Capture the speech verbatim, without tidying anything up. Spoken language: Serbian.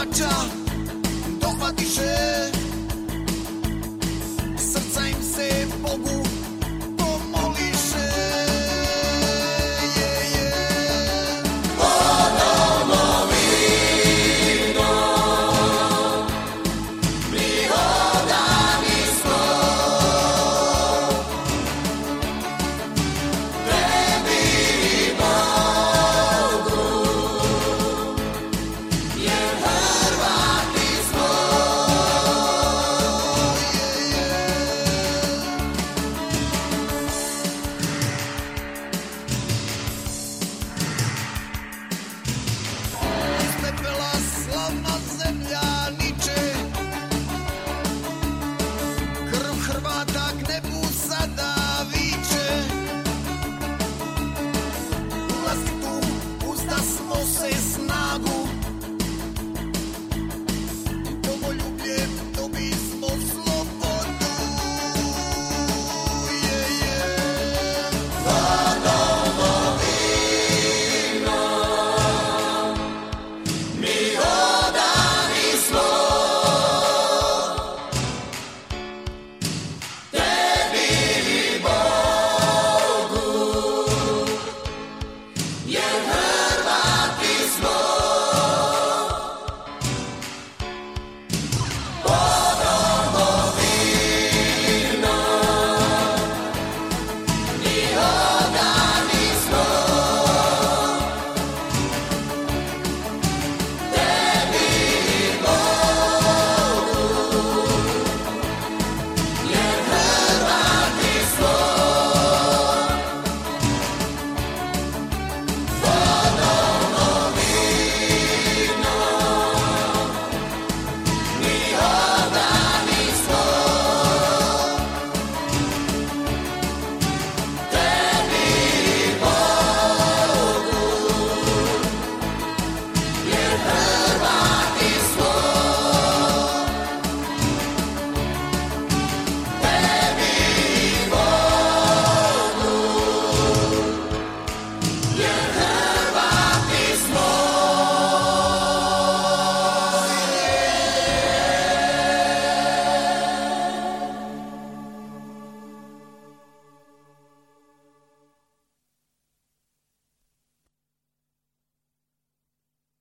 plača dohvatiše, srca im se Bogu pomoliše. Je, je. O domovino, mi odani smo, tebi Bogu, jer Hrvati smo. Je, je. Iz pepela slavna zemlja niče, krv Hrvata k nebu sada viče. U vlastitu uzda smo se snagu, domoljubljem dobismo slobodu. Je, je. O domovino, mi odani smo, tebi Bogu, jer Hrvati smo. O domovino, mi odani